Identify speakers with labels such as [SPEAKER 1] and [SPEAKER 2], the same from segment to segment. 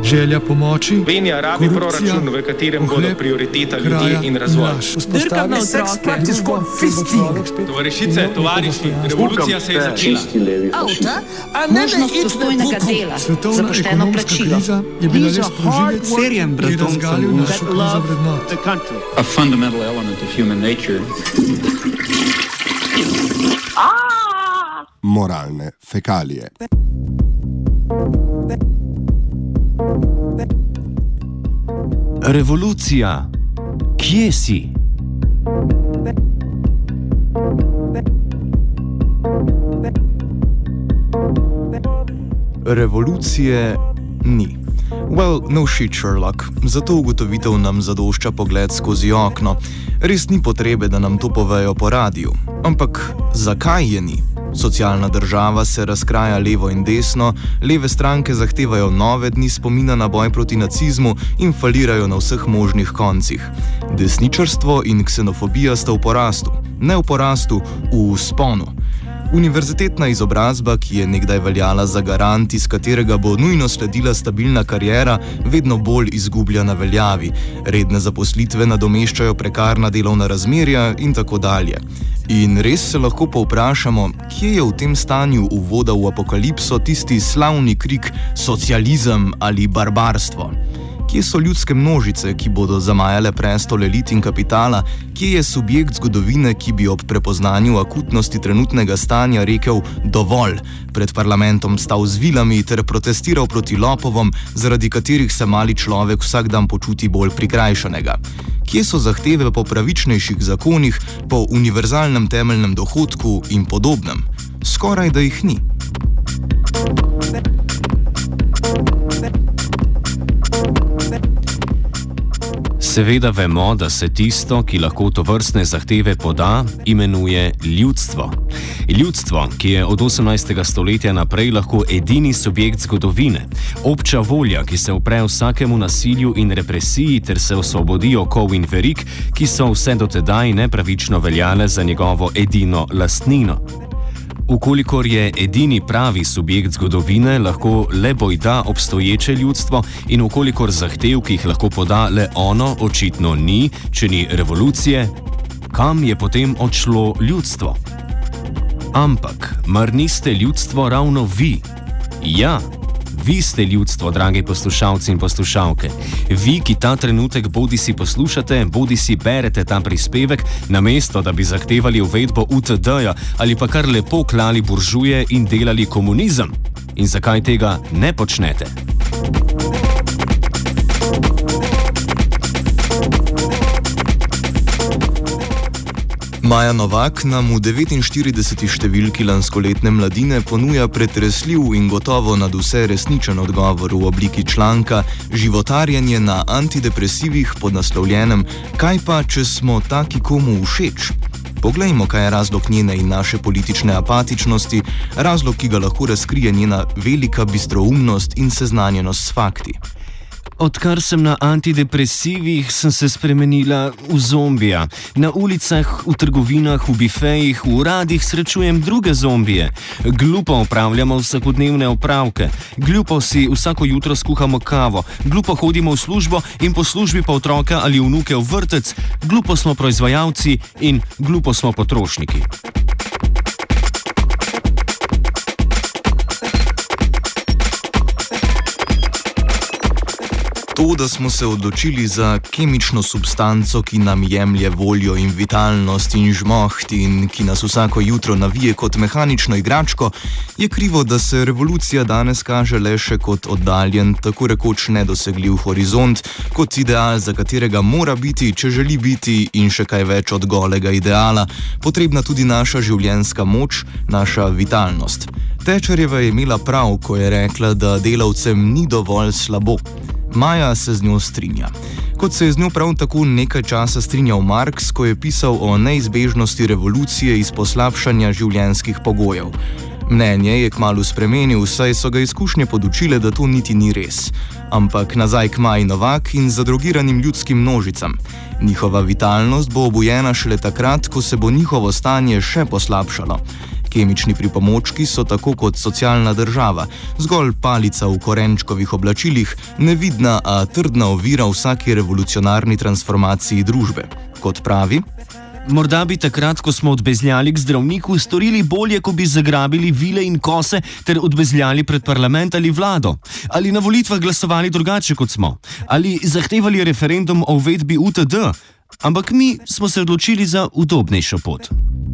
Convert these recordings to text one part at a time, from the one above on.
[SPEAKER 1] želja pomoči,
[SPEAKER 2] Slovenija rabi proračun, v katerem bodo prioriteta ljudi in razvoj.
[SPEAKER 3] Drkam na otroke.
[SPEAKER 2] Tovarišice, tovariši, revolucija se je začela.
[SPEAKER 3] Avta, možnost dostojnega dela za pošteno plačilo.
[SPEAKER 1] je bila res proživec,
[SPEAKER 4] Serjem brezdomcev
[SPEAKER 1] naš za vrednot.
[SPEAKER 5] A fundamental element of human nature.
[SPEAKER 6] Moralne fekalije.
[SPEAKER 7] Revolucija, kje si?
[SPEAKER 8] Revolucije ni. Well, no shit, Sherlock. Zato ugotovitev nam zadošča pogled skozi okno. Res ni potrebe, da nam to povejo po radiju. Ampak zakaj je ni? Socialna država se razkraja levo in desno, leve stranke zahtevajo nove dni spomina na boj proti nacizmu in falirajo na vseh možnih koncih. Desničarstvo in ksenofobija sta v porastu. Ne v porastu, v vzponu. Univerzitetna izobrazba, ki je nekdaj veljala za garant, iz katerega bo nujno sledila stabilna kariera, vedno bolj izgublja na veljavi. Redne zaposlitve nadomeščajo prekarna delovna razmerja in tako dalje. In res se lahko povprašamo, kje je v tem stanju uvoda v apokalipso tisti slavni krik socializem ali barbarstvo? Kje so ljudske množice, ki bodo zamajale prestol elit in kapitala? Kje je subjekt zgodovine, ki bi ob prepoznanju akutnosti trenutnega stanja rekel dovolj, pred parlamentom stal z vilami ter protestiral proti lopovom, zaradi katerih se mali človek vsak dan počuti bolj prikrajšanega? Kje so zahteve po pravičnejših zakonih, po univerzalnem temeljnem dohodku in podobnem? Skoraj da jih ni.
[SPEAKER 7] Seveda vemo, da se tisto, ki lahko tovrstne zahteve poda, imenuje ljudstvo. Ljudstvo, ki je od 18. stoletja naprej lahko edini subjekt zgodovine. Obča volja, ki se upre vsakemu nasilju in represiji ter se osvobodi okov in verig, ki so vse dotedaj nepravično veljale za njegovo edino lastnino. Ukolikor je edini pravi subjekt zgodovine lahko le bojda obstoječe ljudstvo in ukolikor zahtev, ki jih lahko poda le ono, očitno ni, če ni revolucije, kam je potem odšlo ljudstvo? Ampak, mar niste ljudstvo ravno vi? Ja, vi ste ljudstvo, dragi poslušalci in poslušalke. Vi, ki ta trenutek bodisi poslušate, bodisi berete ta prispevek, namesto da bi zahtevali uvedbo UTD-ja ali pa kar lepo klali buržuje in delali komunizem. In zakaj tega ne počnete?
[SPEAKER 8] Maja Novak nam v 49. številki lanskoletne Mladine ponuja pretresljiv in gotovo nadvse resničen odgovor v obliki članka Životarjenje na antidepresivih pod naslovljenem Kaj pa, če smo taki komu všeč? Poglejmo, kaj je razlog njene in naše politične apatičnosti, razlog, ki ga lahko razkrije njena velika bistroumnost in seznanjenost s fakti.
[SPEAKER 7] Odkar sem na antidepresivih, sem se spremenila v zombija. Na ulicah, v trgovinah, v bifejih, v uradih srečujem druge zombije. Glupo opravljamo vsakodnevne opravke. Glupo si vsako jutro skuhamo kavo. Glupo hodimo v službo in po službi pa otroka ali vnuke v vrtec. Glupo smo proizvajalci in glupo smo potrošniki.
[SPEAKER 8] To, da smo se odločili za kemično substanco, ki nam jemlje voljo in vitalnost in žmoht in ki nas vsako jutro navije kot mehanično igračko, je krivo, da se revolucija danes kaže le še kot oddaljen, tako rekoč nedosegljiv horizont, kot ideal, za katerega mora biti, če želi biti in še kaj več od golega ideala, potrebna tudi naša življenjska moč, naša vitalnost. Thatcherjeva je imela prav, ko je rekla, da delavcem ni dovolj slabo. Maja se z njo strinja. Kot se je z njo prav tako nekaj časa strinjal Marx, ko je pisal o neizbežnosti revolucije iz poslabšanja življenjskih pogojev. Mnenje je kmalu spremenil, saj so ga izkušnje podučile, da to niti ni res. Ampak nazaj k Maji Novak in zadrogiranim ljudskim množicam. Njihova vitalnost bo obujena šele takrat, ko se bo njihovo stanje še poslabšalo. Kemični pripomočki so tako kot socialna država, zgolj palica v korenčkovih oblačilih, nevidna, a trdna ovira vsaki revolucionarni transformaciji družbe. Kot pravi,
[SPEAKER 7] morda bi takrat, ko smo odbezljali k zdravniku, storili bolje, ko bi zagrabili vile in kose ter odbezljali pred parlament ali vlado. Ali na volitvah glasovali drugače, kot smo. Ali zahtevali referendum o uvedbi UTD. Ampak mi smo se odločili za udobnejšo pot.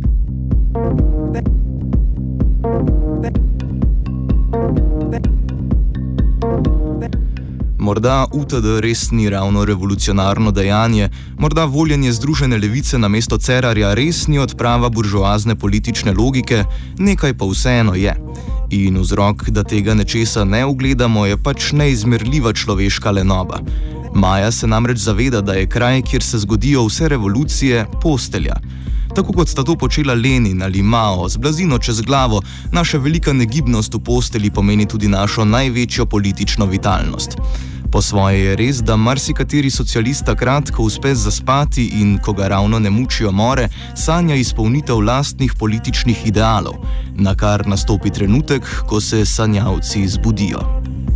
[SPEAKER 8] Morda UTD res ni ravno revolucionarno dejanje, morda voljenje Združene levice namesto Cerarja res ni odprava buržoazne politične logike, nekaj pa vseeno je. In vzrok, da tega nečesa ne ugledamo, je pač neizmerljiva človeška lenoba. Maja se namreč zaveda, da je kraj, kjer se zgodijo vse revolucije, postelja. Tako kot sta to počela Lenin ali Mao, z blazino čez glavo, naša velika negibnost v posteli pomeni tudi našo največjo politično vitalnost. Po svoje je res, da marsikateri socialist takrat, ko uspe zaspati in ko ga ravno ne mučijo more, sanja izpolnitev lastnih političnih idealov, na kar nastopi trenutek, ko se sanjavci zbudijo.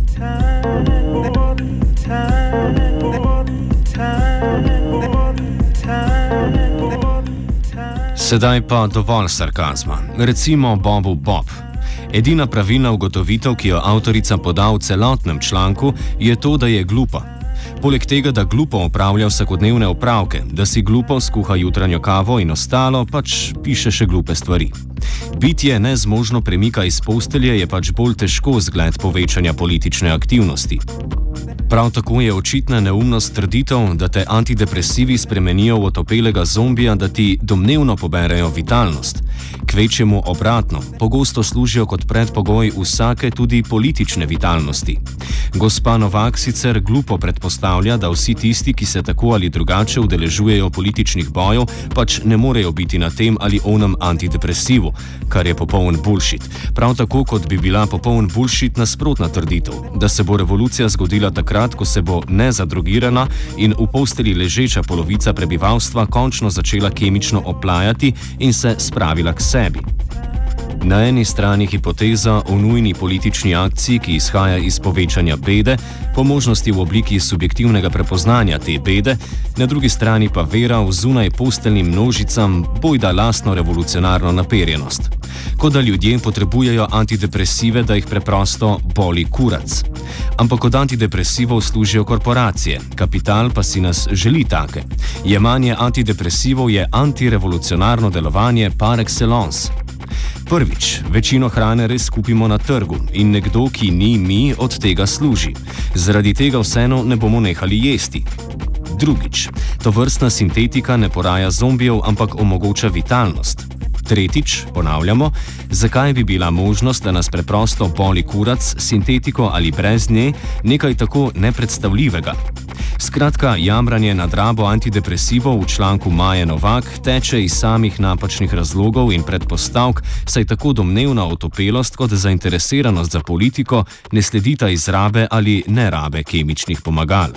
[SPEAKER 7] Sedaj pa dovolj sarkazma. Recimo Bobu Bob. Edina pravilna ugotovitev, ki jo avtorica poda v celotnem članku, je to, da je glupa. Poleg tega, da glupo opravlja vsakodnevne opravke, da si glupo skuha jutranjo kavo in ostalo, pač piše še glupe stvari. Bitje nezmožno premika iz postelje je pač bolj težko zgled povečanja politične aktivnosti. Prav tako je očitna neumnost trditev, da te antidepresivi spremenijo v otopelega zombija, da ti domnevno poberejo vitalnost. Kvečjemu obratno, pogosto služijo kot predpogoj vsake tudi politične vitalnosti. Gospa Novak sicer glupo predpostavlja, da vsi tisti, ki se tako ali drugače udeležujejo političnih bojev, pač ne morejo biti na tem ali onem antidepresivu, kar je popoln bullshit. Prav tako kot bi bila popoln bullshit nasprotna trditev, da se bo revolucija zgodila takrat, ko se bo nezadrogirana in v posteli ležeča polovica prebivalstva končno začela kemično oplajati in se spravila k sebi. Na eni strani hipoteza o nujni politični akciji, ki izhaja iz povečanja bede, po možnosti v obliki subjektivnega prepoznanja te bede, na drugi strani pa vera v zunaj posteljnim množicam bojda lastno revolucionarno naperjenost. Kot da ljudje potrebujejo antidepresive, da jih preprosto boli kurac. Ampak od antidepresivov služijo korporacije, kapital pa si nas želi take. Jemanje antidepresivov je antirevolucionarno delovanje par excellence. Prvič, večino hrane res kupimo na trgu in nekdo, ki ni mi, od tega služi. Zaradi tega vseeno ne bomo nehali jesti. Drugič, tovrstna sintetika ne poraja zombijev, ampak omogoča vitalnost. Tretjič, ponavljamo, zakaj bi bila možnost, da nas preprosto boli kurac, sintetiko ali brez nje, nekaj tako nepredstavljivega. Skratka, jamranje nad rabo antidepresivov v članku Maje Novak teče iz samih napačnih razlogov in predpostavk, saj tako domnevna otopelost kot zainteresiranost za politiko ne sledita iz rabe ali nerabe kemičnih pomagal.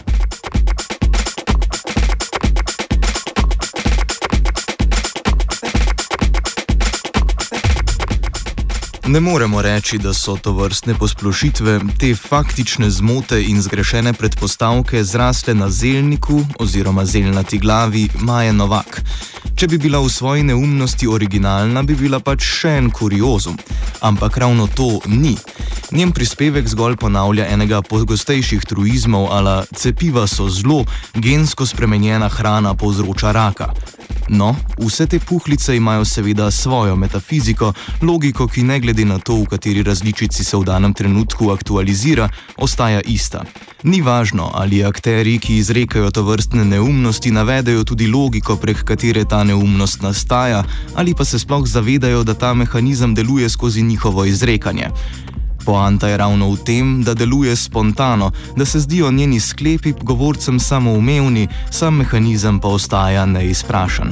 [SPEAKER 8] Ne moremo reči, da so tovrstne posplošitve, te faktične zmote in zgrešene predpostavke zrasle na zelniku oziroma zelnati glavi Maje Novak. Če bi bila v svoji neumnosti originalna, bi bila pač še en kuriozum. Ampak ravno to ni. Njen prispevek zgolj ponavlja enega pogostejših truizmov, ala cepiva so zlo, gensko spremenjena hrana povzroča raka. No, vse te puhlice imajo seveda svojo metafiziko, logiko, ki ne glede na to, v kateri različici se v danem trenutku aktualizira, ostaja ista. Ni važno, ali akteri, ki izrekajo tovrstne neumnosti, navedejo tudi logiko, prek katere ta neumnost nastaja, ali pa se sploh zavedajo, da ta mehanizem deluje skozi njihovo izrekanje. Poanta je ravno v tem, da deluje spontano, da se zdijo njeni sklepi govorcem samoumevni, sam mehanizem pa ostaja neizprašan.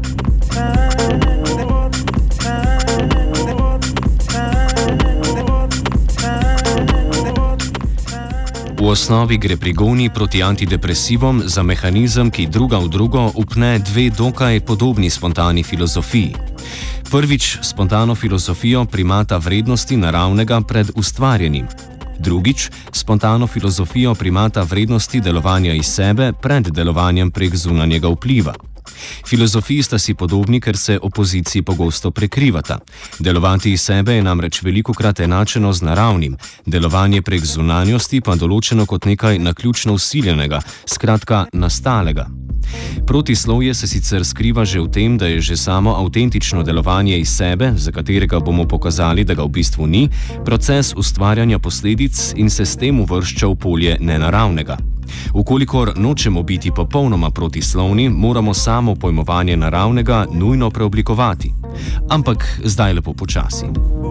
[SPEAKER 7] V osnovi gre pri gonji proti antidepresivom za mehanizem, ki druga v drugo upne dve dokaj podobni spontani filozofiji. Prvič, spontano filozofijo primata vrednosti naravnega pred ustvarjenim. Drugič, spontano filozofijo primata vrednosti delovanja iz sebe pred delovanjem prek zunanjega vpliva. Filozofiji sta si podobni, ker se opoziciji pogosto prekrivata. Delovati iz sebe je namreč velikokrat enačeno z naravnim, delovanje prek zunanjosti pa določeno kot nekaj naključno vsiljenega, skratka nastalega. Protislovje se sicer skriva že v tem, da je že samo avtentično delovanje iz sebe, za katerega bomo pokazali, da ga v bistvu ni, proces ustvarjanja posledic in se s tem uvršča v polje nenaravnega. Ukolikor nočemo biti popolnoma protislovni, moramo samo pojmovanje naravnega nujno preoblikovati. Ampak zdaj lepo počasi.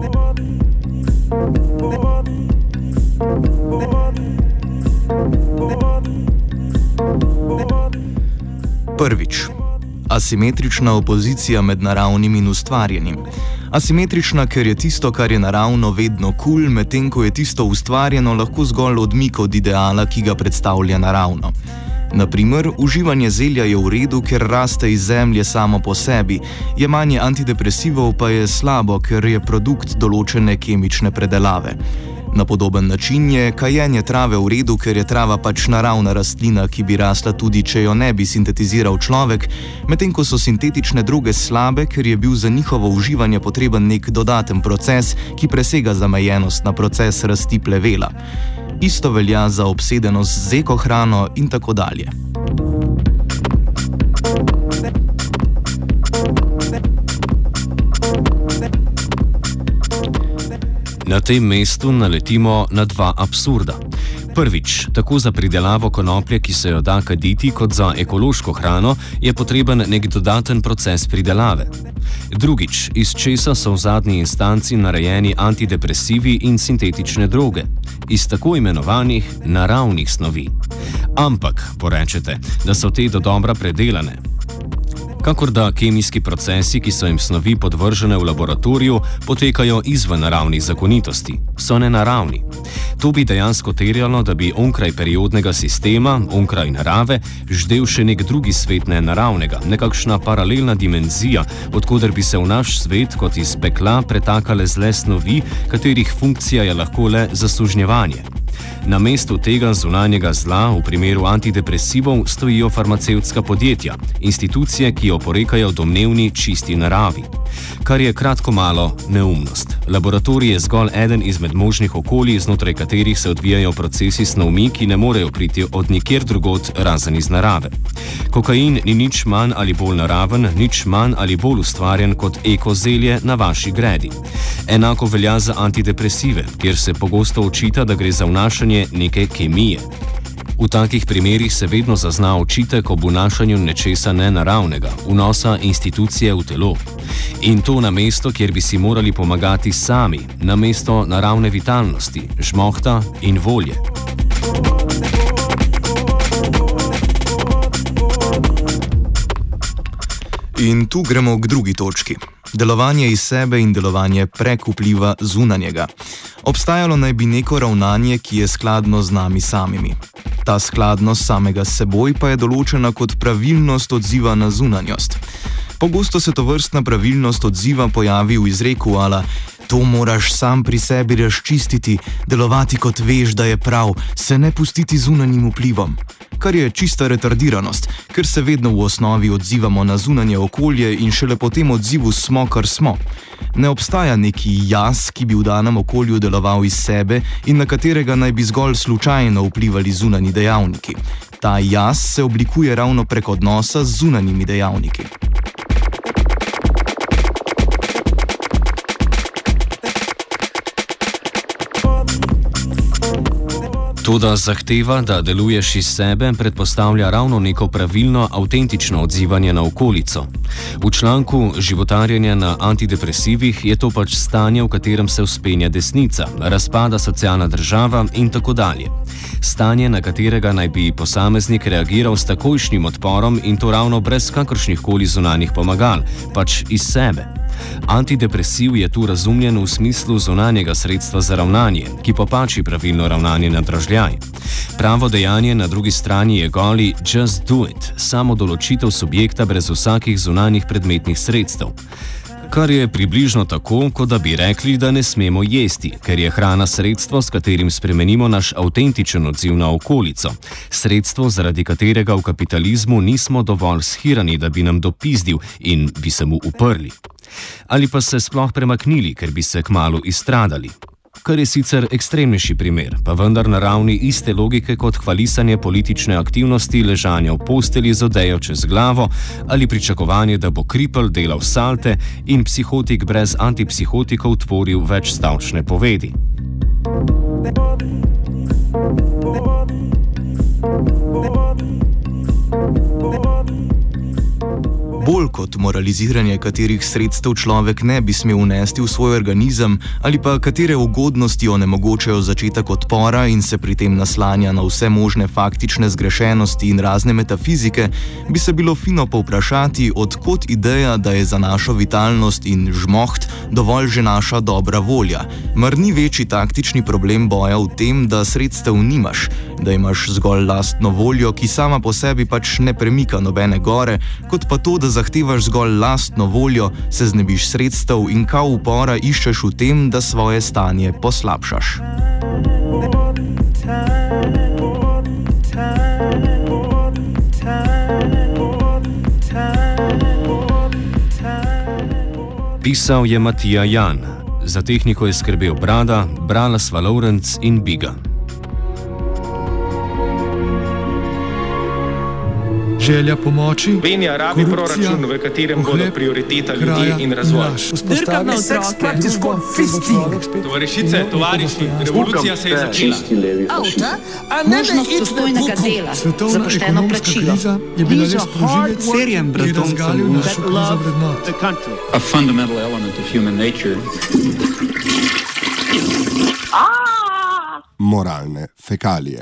[SPEAKER 8] Prvič. Asimetrična opozicija med naravnim in ustvarjenim. Asimetrična, ker je tisto, kar je naravno, vedno kul, medtem ko je tisto ustvarjeno lahko zgolj odmik od ideala, ki ga predstavlja naravno. Naprimer, uživanje zelja je v redu, ker raste iz zemlje samo po sebi, jemanje antidepresivov pa je slabo, ker je produkt določene kemične predelave. Na podoben način je kajenje trave v redu, ker je trava pač naravna rastlina, ki bi rasla tudi, če jo ne bi sintetiziral človek, medtem ko so sintetične droge slabe, ker je bil za njihovo uživanje potreben nek dodaten proces, ki presega zamejenost na proces rasti plevela. Isto velja za obsedenost z ekohrano in tako dalje.
[SPEAKER 7] Na tem mestu naletimo na dva absurda. Prvič, tako za pridelavo konoplje, ki se jo da kaditi, kot za ekološko hrano, je potreben nek dodaten proces pridelave. Drugič, iz česa so v zadnji instanci narejeni antidepresivi in sintetične droge? Iz tako imenovanih naravnih snovi. Ampak, porečete, da so te dodobra predelane. Kakor da kemijski procesi, ki so jim snovi podvržene v laboratoriju, potekajo izven naravnih zakonitosti, so nenaravni. To bi dejansko terjalo, da bi onkraj periodnega sistema, onkraj narave, ždel še nek drugi svet nenaravnega, nekakšna paralelna dimenzija, odkoder bi se v naš svet kot iz pekla pretakale zle snovi, katerih funkcija je lahko le zasužnjevanje. Na mestu tega zunanjega zla v primeru antidepresivov stojijo farmacevtska podjetja, institucije, ki oporekajo domnevni čisti naravi. Kar je kratko malo neumnost. Laboratorij je zgolj eden izmed možnih okolij, znotraj katerih se odvijajo procesi snovmi, ki ne morejo priti od nikjer drugod razen iz narave. Kokain ni nič manj ali bolj naraven, nič manj ali bolj ustvarjen kot ekozelje na vaši gredi. Enako velja za antidepresive, kjer se pogosto očita, da gre za vnašanje neke kemije. V takih primerih se vedno zazna očitek ob vnašanju nečesa nenaravnega, vnosa institucije v telo. In to na mesto, kjer bi si morali pomagati sami, na mesto naravne vitalnosti, žmohta in volje.
[SPEAKER 8] In tu gremo k drugi točki. Delovanje iz sebe in delovanje prek vpliva zunanjega. Obstajalo naj bi neko ravnanje, ki je skladno z nami samimi. Ta skladnost samega s seboj pa je določena kot pravilnost odziva na zunanjost. Pogosto se tovrstna pravilnost odziva pojavi v izreku ala to moraš sam pri sebi razčistiti, delovati kot veš, da je prav, se ne pustiti zunanjim vplivom. Kar je čista retardiranost, ker se vedno v osnovi odzivamo na zunanje okolje in šele po tem odzivu smo, kar smo. Ne obstaja neki jaz, ki bi v danem okolju deloval iz sebe in na katerega naj bi zgolj slučajno vplivali zunanji dejavniki. Ta jaz se oblikuje ravno prek odnosa z zunanjimi dejavniki.
[SPEAKER 7] Toda zahteva, da deluješ iz sebe, predpostavlja ravno neko pravilno, avtentično odzivanje na okolico. V članku Životarjenje na antidepresivih je to pač stanje, v katerem se vzpenja desnica, razpada socialna država in tako dalje. Stanje, na katerega naj bi posameznik reagiral s takojšnjim odporom in to ravno brez kakršnih koli zunanjih pomagal, pač iz sebe. Antidepresiv je tu razumljen v smislu zunanjega sredstva za ravnanje, ki popači pravilno ravnanje na dražljaj. Pravo dejanje na drugi strani je goli just do it, samo določitev subjekta brez vsakih zunanjih predmetnih sredstev. Kar je približno tako, kot da bi rekli, da ne smemo jesti, ker je hrana sredstvo, s katerim spremenimo naš avtentičen odziv na okolico. Sredstvo, zaradi katerega v kapitalizmu nismo dovolj shirani, da bi nam dopizdil in bi se mu uprli. Ali pa se sploh premaknili, ker bi se kmalu izstradali. Kar je sicer ekstremnejši primer, pa vendar na ravni iste logike kot hvalisanje politične aktivnosti, ležanja v posteli z odejo čez glavo ali pričakovanje, da bo kripelj delal salte in psihotik brez antipsihotikov tvoril večstavčne povedi.
[SPEAKER 8] Bolj kot moraliziranje, katerih sredstev človek ne bi smel vnesti v svoj organizem ali pa katere ugodnosti onemogočajo začetek odpora in se pri tem naslanja na vse možne faktične zgrešenosti in razne metafizike, bi se bilo fino povprašati, odkot ideja, da je za našo vitalnost in žmoht dovolj že naša dobra volja. Mar ni večji taktični problem boja v tem, da sredstev nimaš, da imaš zgolj lastno voljo, ki sama po sebi pač ne premika nobene gore, kot pa to, da zahtevaš zgolj lastno voljo, se znebiš sredstev in kao upora iščeš v tem, da svoje stanje poslabšaš.
[SPEAKER 7] Pisal je Matija Jan, za tehniko je skrbel Brada, brala sva Lovrenc in Biga.
[SPEAKER 1] Želja pomoči,
[SPEAKER 2] Slovenija rabi proračun, v katerem bodo prioriteta ljudi in razvoj.
[SPEAKER 4] Drka na otroke.
[SPEAKER 9] Tovarišice, tovariši, revolucija se je začela.
[SPEAKER 3] Avta, možnost dostojnega dela za pošteno plačilo.
[SPEAKER 1] These are hard
[SPEAKER 4] Serjem brezdomcev
[SPEAKER 1] that love
[SPEAKER 4] the country.
[SPEAKER 5] A fundamental element of human nature.
[SPEAKER 6] Moralne fekalije.